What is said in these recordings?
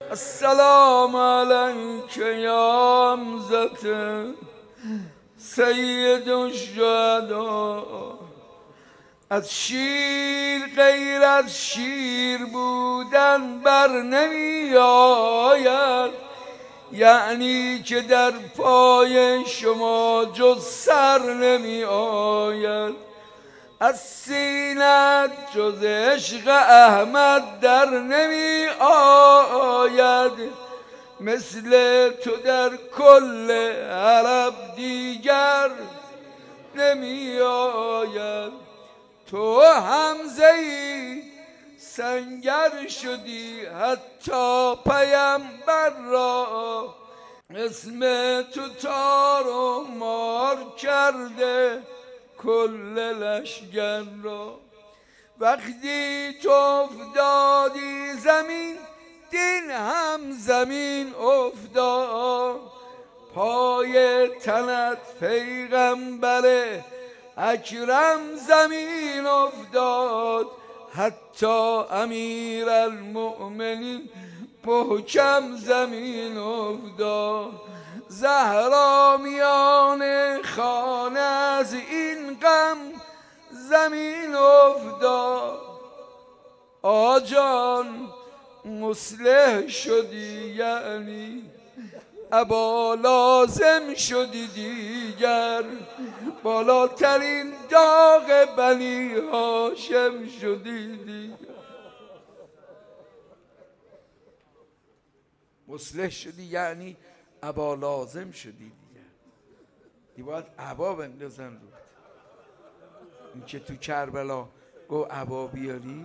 السلام علیک یا حمزه سید الشهدا. از شیر غیر از شیر بودن بر نمی آید، یعنی که در پای شما جز سر نمی آید. از سینت جز عشق احمد در نمی آید، مثل تو در کل عرب دیگر نمی آید. تو حمزه‌ای سنگر شدی حتی پیمبر را، اسم تو تار و مار کرده کل لشگر را. وقتی تو افتادی زمین، دین هم زمین افتاد، پای تنت پیغمبر اکرم زمین افتاد. حتی امیر المؤمنین محکم زمین افتاد. زهرا میان خانه از این غم زمین افتاد. آجان مصلح شدی، یعنی ابا لازم شدی دیگر، بالاترین داغ بنی هاشم شدی دیگر. مصلح شدی یعنی ابا لازم شدی دیگر. دی باید ابا بندازن رو این که تو کربلا گو ابا بیاری.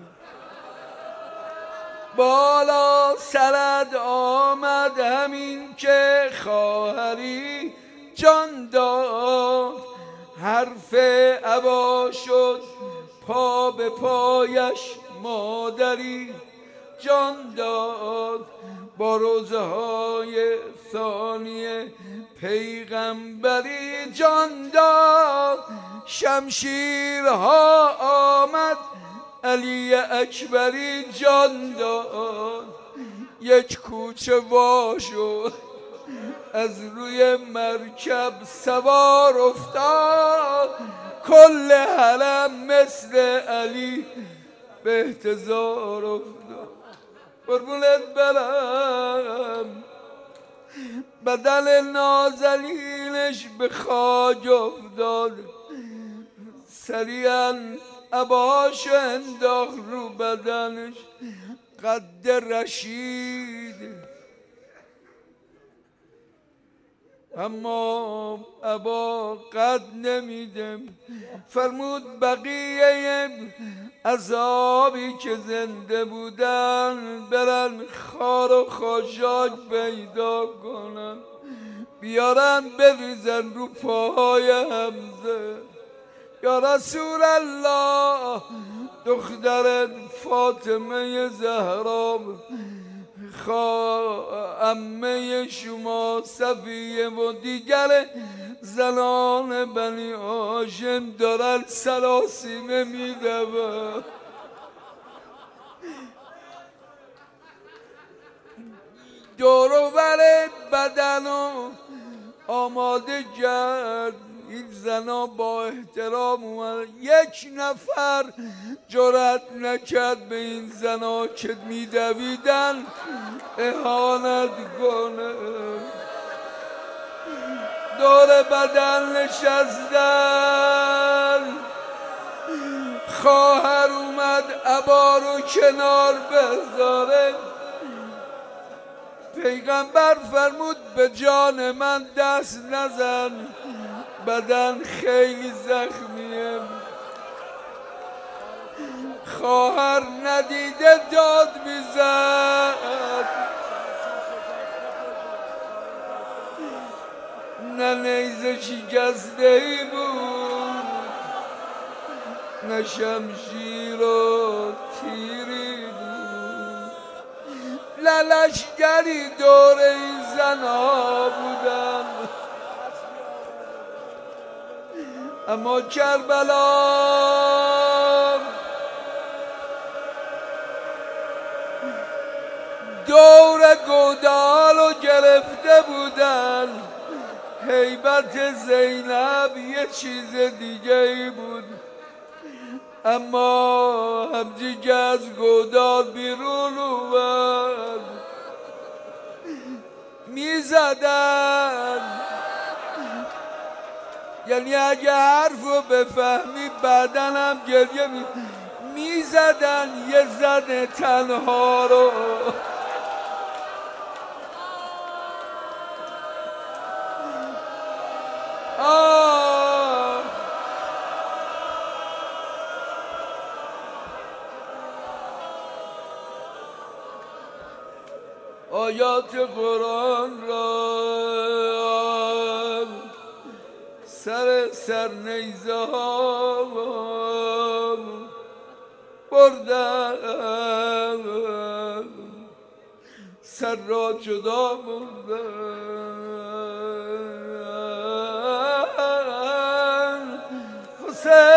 بالا سرد آمد همین که خواهری جان داد، حرف ابا شد پا به پایش مادری جان داد. با روزهای ثانیه پیغمبری جان داد. شمشیرها آمد علی اکبری جان داد. یک کوچه وا شد از روی مرکب سوار افتاد، کل حرم مثل علی به احتضار افتاد. قربونت برم بدن نازنینش به خاک افتاد، سریعا عباش انداخت رو بدنش، قد رشید. اما ابا قد نمیدم، فرمود بقیه عذابی که زنده بودن برن خار و خاشاک پیدا کنن، بیارن بریزن رو پاهای حمزه. یا رسول الله دختر فاطمه زهرا، عمه شما صفیه و دیگر زنان بنی هاشم دارن سراسیمه میدون. دور و بر بدن و آماده کرد. این زنا با احترام اومد. یک نفر جرأت نکرد به این زنا که میدویدن اهانت کنه. دور بدن نشستن. خواهر اومد ابا رو کنار بذاره. پیغمبر فرمود به جان من دست نزن، بدن خیلی زخمیه. خواهر ندیده داد میزد، نه نیزه شکسته ای بود نه شمشیر و تیری بود، نه لشکری دور این زنها بودن. اما کربلا دور گودالو گرفته بودن. هیبت زینب یه چیز دیگه ای بود، اما همچی از گودال بیرون اومد میزدن. یعنی اگه حرف رو بفهمی بعدن هم گریه میزدن یه زن تنها رو. آیات قرآن را سر نیزه ها بردن، سر را جدا بردن. حسین